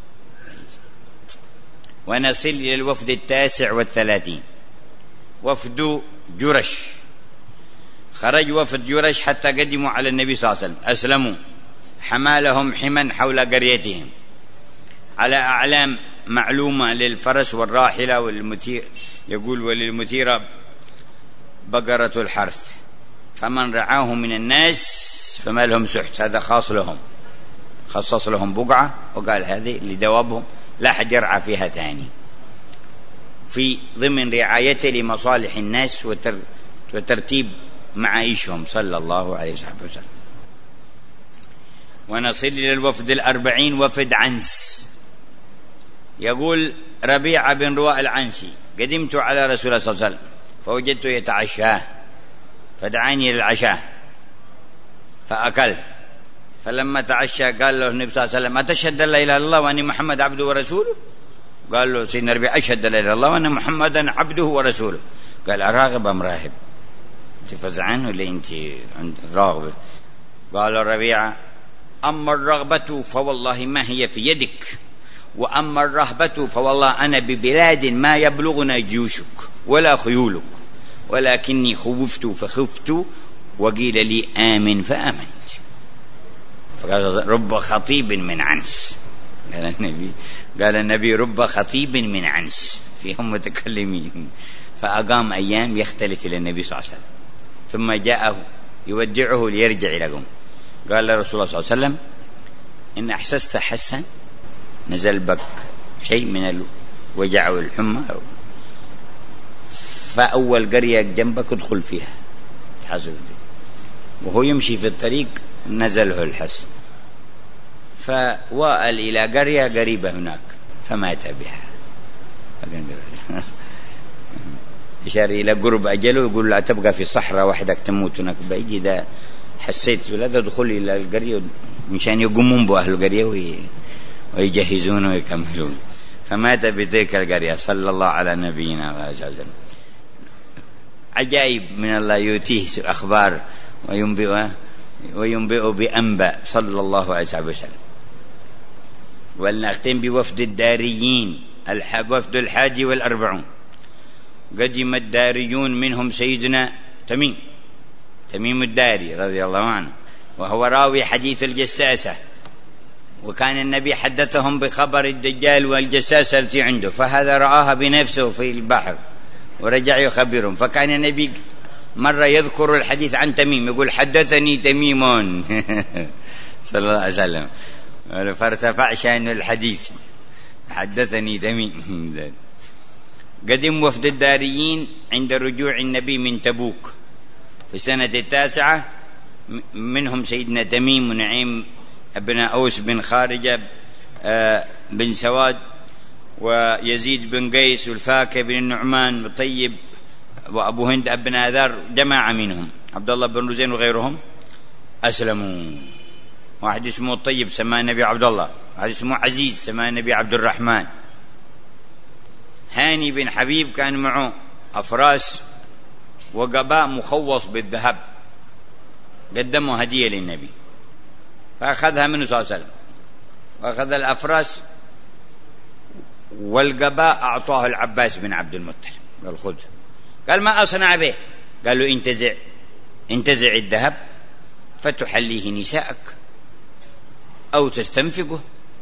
ونصل إلى الوفد 39 وفد جرش. خرج وفد جرش حتى قدموا على النبي صلى الله عليه وسلم، أسلموا، حمالهم حما حول قريتهم على أعلام معلومة للفرس والراحلة والمثير، يقول وللمثيرة بقرة الحرث، فمن رعاه من الناس فما لهم سحت، هذا خاص لهم، خصص لهم بقعة وقال هذه لدوابهم لا حد يرعى فيها ثاني، في ضمن رعايته لمصالح الناس وترتيب معايشهم صلى الله عليه وسلم. ونصل إلى الوفد 40 وفد عنس. يقول ربيعة بن رواء العنسي: قدمت على رسول الله صلى الله عليه وسلم فوجدته يتعشاه فدعاني للعشاء فأكل، فلما تعشى قال له النبي صلى الله عليه وسلم: أتشهد أن لا إله إلا الله وأني محمد عبده ورسوله؟ قال له سيدنا ربيعة: أشهد أن لا إله إلا الله وأن محمدا عبده ورسوله. قال: أراغب أم راهب؟ أنت فزعان ولا أنت راغب؟ قال ربيعة: أما الرغبة فوالله ما هي في يدك، وأما الرهبة فوالله أنا ببلاد ما يبلغنا جيوشك ولا خيولك، ولكني خوفت فخفت وقيل لي آمن فآمنت. فقال: رب خطيب من عنس. قال النبي: رب خطيب من عنس، فيهم متكلمين. فأقام أيام يختلف إلى النبي صلى الله عليه وسلم، ثم جاءه يودعه ليرجع لكم. قال له رسول الله صلى الله عليه وسلم: إن أحسست حسا، نزل بك شيء من الوجع والحمى، فأول قرية جنبك ادخل فيها تحسب. وهو يمشي في الطريق نزله الحس، فوأل إلى قرية قريبة هناك فمات بها. إشار إلى قرب أجله، يقول لا تبقى في صحراء وحدك تموت هناك بعيد، إذا حسيت ولا تدخل إلى القرية مشان يقومون بأهل القرية ويجهزون ويكملون. فمات بتلك القرية صلى الله على نبينا وعلى آله وسلم. عجائب من الله يؤتيه أخبار وينبئ بأنباء صلى الله عليه وسلم. ولنختم بوفد الداريين، وفد 41. قدم الداريون منهم سيدنا تميم الداري رضي الله عنه، وهو راوي حديث الجساسة، وكان النبي حدثهم بخبر الدجال والجساسة التي عنده، فهذا رآها بنفسه في البحر ورجع يخبرهم. فكان النبي مرة يذكر الحديث عن تميم، يقول: حدثني تميم صلى الله عليه وسلم، فارتفع شأن الحديث، حدثني تميم. قدم وفد الداريين عند رجوع النبي من تبوك في سنة 9، منهم سيدنا تميم ونعيم بن أوس بن خارجة بن سواد ويزيد بن قيس والفاكه بن النعمان وطيب وأبو هند بن آذار، جماعة منهم، عبد الله بن رزين وغيرهم أسلموا. واحد اسمه الطيب سماه النبي عبد الله، واحد اسمه عزيز سماه النبي عبد الرحمن. هاني بن حبيب كان معه أفراس وقباء مخوص بالذهب، قدموا هدية للنبي فأخذها منه صلى الله عليه وسلم، وأخذ الأفراس والقباء أعطاه العباس بن عبد المطلب، قال: خذ. قال: ما أصنع به؟ قال له: انتزع الذهب فتحليه نساءك أو تستنفقه،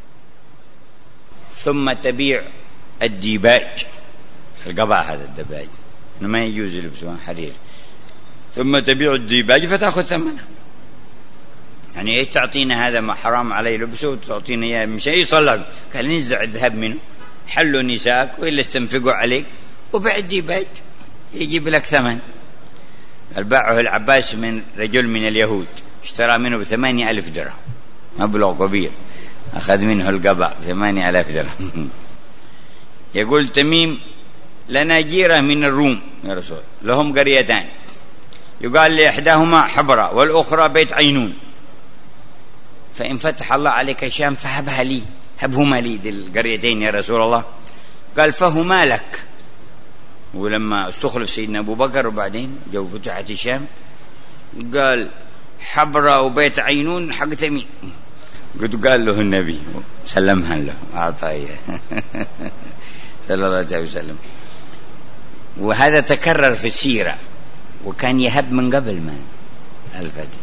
ثم تبيع الديباج، القباء هذا الدباج ما يجوز لبسه حرير، ثم تبيع الديباج فتأخذ ثمنه. يعني ايش تعطينا هذا ما حرام عليه لبسه وتعطينا اياه مش يصلع؟ قال: ننزع الذهب منه، حلوا نساءك وإلا استنفقوا عليك وبيع الديباج يجيب لك ثمن. قال: باعه العباس من رجل من اليهود، اشترى منه ب8,000 درهم، مبلغ كبير، أخذ منه القباء 8,000 درهم. يقول تميم: لنا جيرة من الروم يا رسول، لهم قريتان، يقال لإحداهما حبرة والأخرى بيت عينون، فإن فتح الله عليك الشام فهبها لي، هبهما لي ذي القريتين يا رسول الله. قال: فهما لك. ولما استخلف سيدنا أبو بكر وبعدين جو فتحت الشام قال حبرة وبيت عينون حق تميم. قلت قال له النبي سلمها له أعطاه صلى الله عليه وسلم. وهذا تكرر في السيرة، وكان يهب من قبل ما الفتح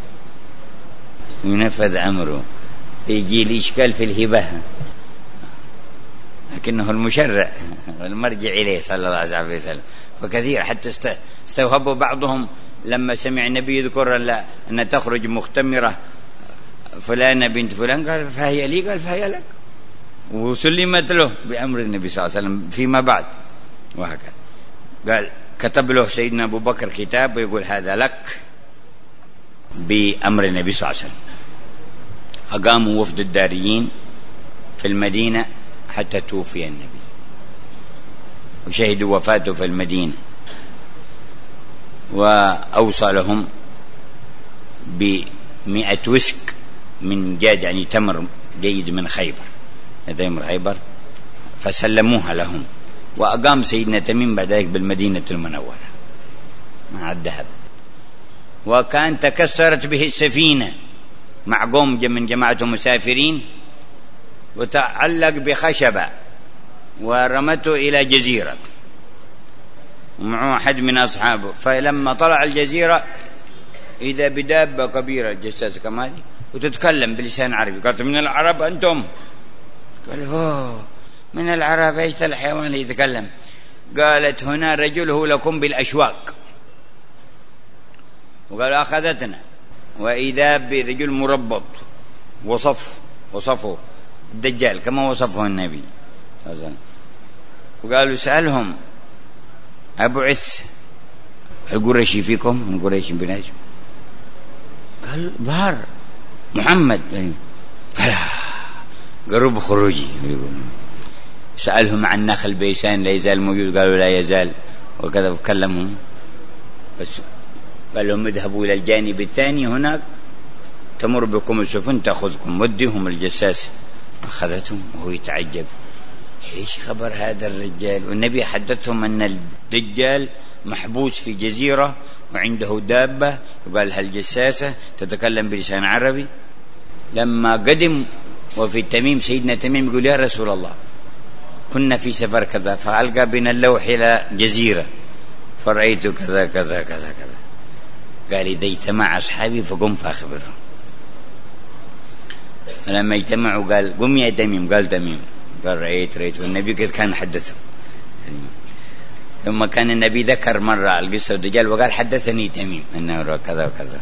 ينفذ أمره، يجي الإشكال في الهبة، لكنه المشرع والمرجع إليه صلى الله عليه وسلم. فكثير حتى استوهبوا بعضهم لما سمع النبي يذكر أن تخرج مختمرة فلانة بنت فلان، قال فهي لي، قال فهي لك، وسلمت له بأمر النبي صلى الله عليه وسلم فيما بعد. وهكذا قال كتب له سيدنا أبو بكر كتاب ويقول هذا لك بأمر النبي صلى الله عليه وسلم. أقاموا وفد الداريين في المدينة حتى توفي النبي، وشهدوا وفاته في المدينة، وأوصى لهم ب100 وسك من جاد، يعني تمر جيد من خيبر، تمر خيبر، فسلموها لهم. وأقام سيدنا تميم بعد ذلك بالمدينة المنورة مع الذهب. وكان تكسرت به السفينة مع قوم من جماعة مسافرين، وتعلق بخشبة ورمته إلى جزيرة ومعه أحد من أصحابه. فلما طلع الجزيرة إذا بدابة كبيرة جساسة كما هذه وتتكلم بلسان عربي. قالت من العرب أنتم؟ قال هو من العرب، ايش الحيوان اللي يتكلم؟ قالت هنا رجل هو لكم بالأشواق. وقال أخذتنا، وإذا برجل مربط وصفه الدجال كما وصفه النبي. وقالوا سألهم أبعث القريشي فيكم من قريش بناجم؟ قال بهار محمد. قال قرب خروجي. سألهم عن نخل بيسان لا يزال موجود؟ قالوا لا يزال. وكذا وكلمهم، بس قال لهم اذهبوا إلى الجانب الثاني هناك تمر بكم السفن تأخذكم. وديهم الجساسة، أخذتهم وهو يتعجب ايش خبر هذا الرجال. والنبي حدثهم أن الدجال محبوس في جزيرة وعنده دابة يقال لها الجساسة تتكلم بلسان عربي. لما قدم وفي تميم سيدنا تميم يقول يا رسول الله كنا في سفر كذا فألقى بنا اللوح إلى جزيرة فرأيت كذا كذا كذا كذا. قال إذا اجتمع أصحابي فقم فأخبرهم. لما اجتمعوا قال قم يا تميم. قال تميم. قال رأيت. والنبي قد كان حدثهم. ثم كان النبي ذكر مرة القصة الدجال وقال حدثني تميم أنه كذا وكذا.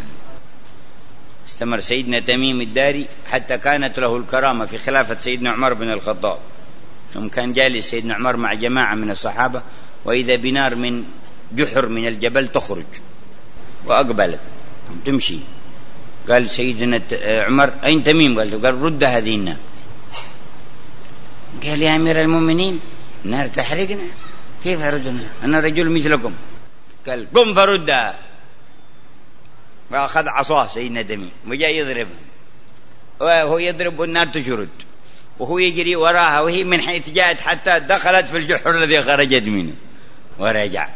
استمر سيدنا تميم الداري حتى كانت له الكرامة في خلافة سيدنا عمر بن الخطاب. ثم كان جالس سيدنا عمر مع جماعة من الصحابة، وإذا بنار من جحر من الجبل تخرج وأقبلت تمشي. قال سيدنا عمر أين تميم؟ قال رد هذه النار. قال يا أمير المؤمنين النار تحرقنا، كيف أردنا؟ أنا رجل مثلكم. قال قم فردها. فأخذ عصاه سيدنا تميم وجاء يضربها، وهو يضرب والنار تشرد، وهو يجري وراها وهي من حيث جاءت حتى دخلت في الجحر الذي خرجت منه ورجع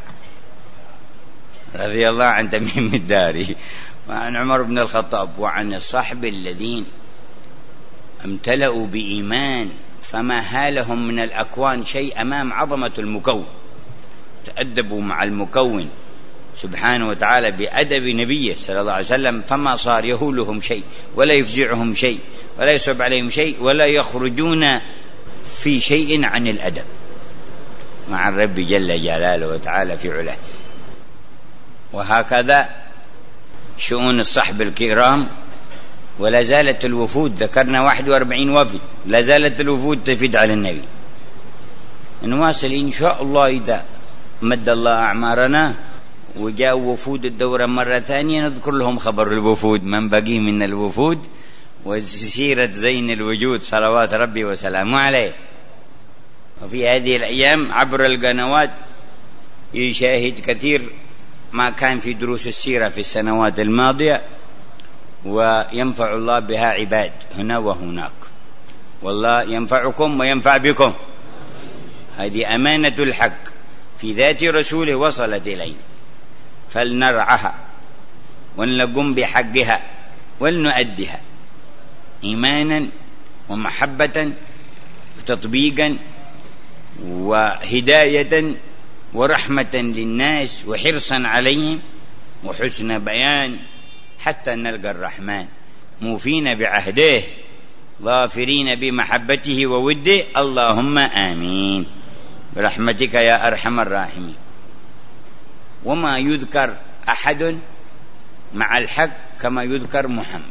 رضي الله عن تميم الداري وعن عمر بن الخطاب وعن الصحب الذين امتلأوا بإيمان فما هالهم من الأكوان شيء أمام عظمة المكون. تأدبوا مع المكون سبحانه وتعالى بأدب نبيه صلى الله عليه وسلم، فما صار يهولهم شيء ولا يفزعهم شيء ولا يصعب عليهم شيء ولا يخرجون في شيء عن الأدب مع الرب جل جلاله وتعالى في علاه. وهكذا شؤون الصحب الكرام. ولا زالت الوفود، ذكرنا 41 وفد، لا زالت الوفود تفد على النبي. نواصل إن شاء الله إذا مد الله أعمارنا وجاء وفود الدورة مرة ثانية نذكر لهم خبر الوفود من بقي من الوفود وسيرة زين الوجود صلوات ربي وسلامه عليه. وفي هذه الأيام عبر القنوات يشاهد كثير ما كان في دروس السيرة في السنوات الماضية، وينفع الله بها عباد هنا وهناك، والله ينفعكم وينفع بكم. هذه أمانة الحق في ذات رسوله وصلت إلينا فلنرعها ولنقم بحقها ولنؤدها إيمانا ومحبة وتطبيقا وهداية ورحمة للناس وحرصا عليهم وحسن بيان حتى نلقى الرحمن موفين بعهده ظافرين بمحبته ووده. اللهم آمين برحمتك يا أرحم الراحمين. وما يذكر أحد مع الحق كما يذكر محمد،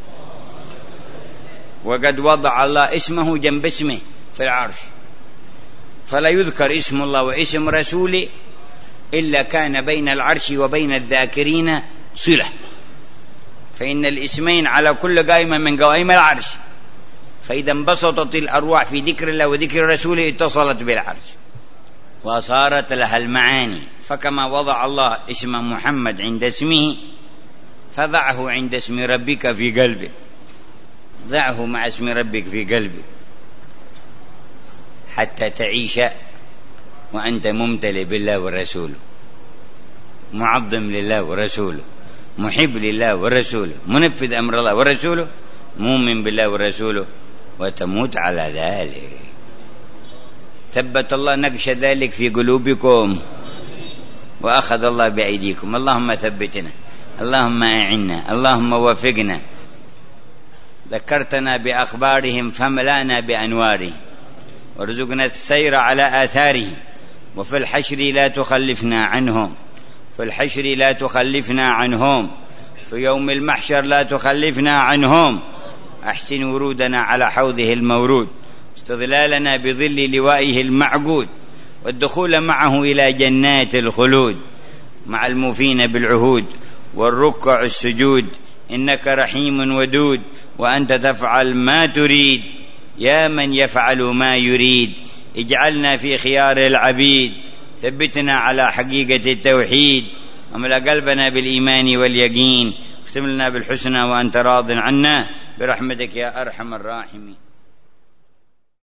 وقد وضع الله اسمه جنب اسمه في العرش، فلا يذكر اسم الله واسم رسوله إلا كان بين العرش وبين الذاكرين صلة، فإن الاسمين على كل قائمة من قوائم العرش، فإذا انبسطت الأرواح في ذكر الله وذكر رسوله اتصلت بالعرش وصارت لها المعاني. فكما وضع الله اسم محمد عند اسمه فضعه عند اسم ربك في قلبك، ضعه مع اسم ربك في قلبك حتى تعيش وأنت ممتلئ بالله ورسوله، معظم لله ورسوله، محب لله ورسوله، منفذ أمر الله ورسوله، مؤمن بالله ورسوله، وتموت على ذلك. ثبت الله نقش ذلك في قلوبكم وأخذ الله بأيديكم. اللهم ثبتنا، اللهم أعنا، اللهم وفقنا. ذكرتنا بأخبارهم فملأنا بأنوارهم، وارزقنا السير على آثارهم، وفي الحشر لا تخلفنا عنهم، في الحشر لا تخلفنا عنهم، في يوم المحشر لا تخلفنا عنهم. أحسن ورودنا على حوضه المورود، استظلالنا بظل لوائه المعقود، والدخول معه إلى جنات الخلود مع الموفين بالعهود والركع السجود. إنك رحيم ودود وأنت تفعل ما تريد، يا من يفعل ما يريد. اجعلنا في خيار العبيد، ثبتنا على حقيقة التوحيد، واملأ قلبنا بالإيمان واليقين، اختم لنا بالحسنى وأنت راض عنا برحمتك يا أرحم الراحمين.